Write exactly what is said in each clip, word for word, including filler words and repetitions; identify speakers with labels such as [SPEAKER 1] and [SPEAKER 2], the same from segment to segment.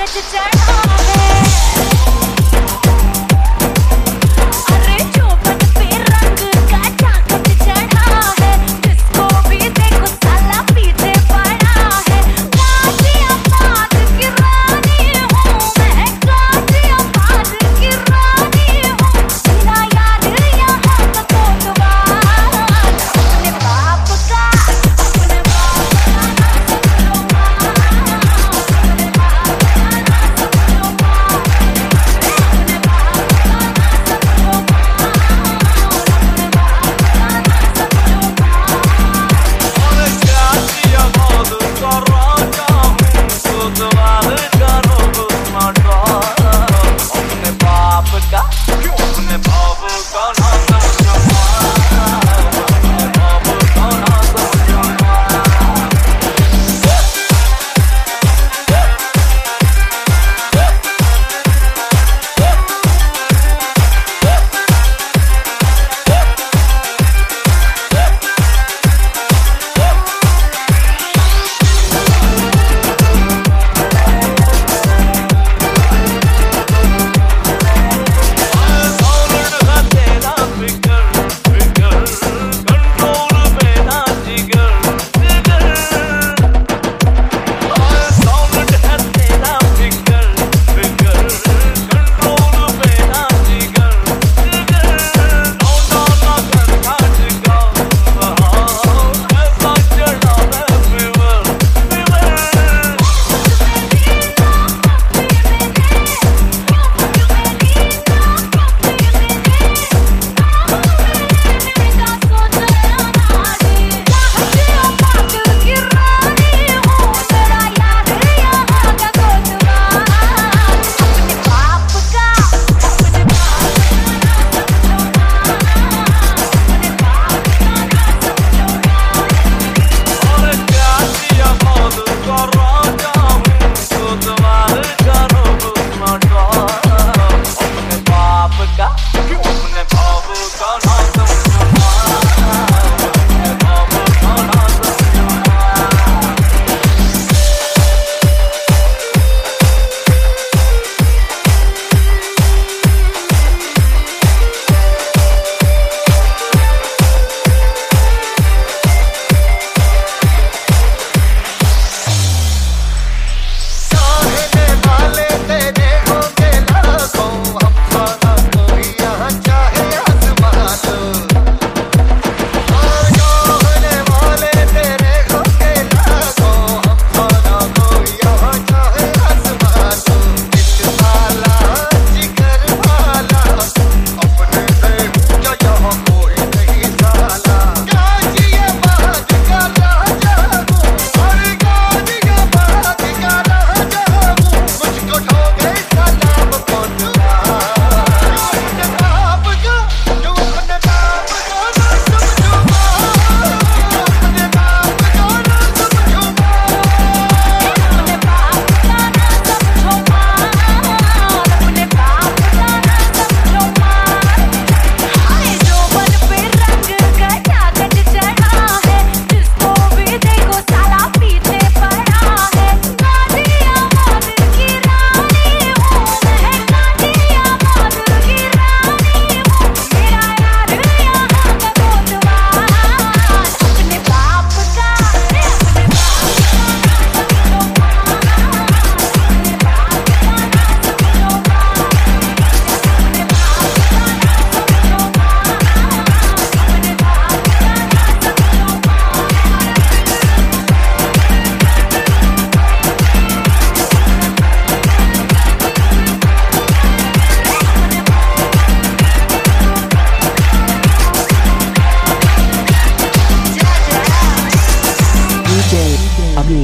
[SPEAKER 1] कागज चढ़ा है। अरे चौबन पे रंग का कागज चढ़ा है, जिसको भी देखो साला पीछे पड़ा है। गाजियाबाद की रानी हूँ मैं, गाजियाबाद की रानी हूँ। मेरा यार यहाँ का कोतवाल, अपने बाप का अपने बाप का ना समझो माँ, अपने बाप का ना समझो माँ, अपने बाप का ना समझो माँ, अपने बाप का ना समझो माँ।
[SPEAKER 2] और गाजियाबाद का राजा हूँ, कोतवाल का रोग माटा। अपने बाप का क्यों अपने बाप का ना समझो माँ, अपने बाप का ना समझो माँ।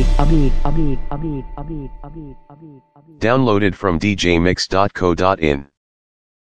[SPEAKER 3] Downloaded from d j mix dot co dot in.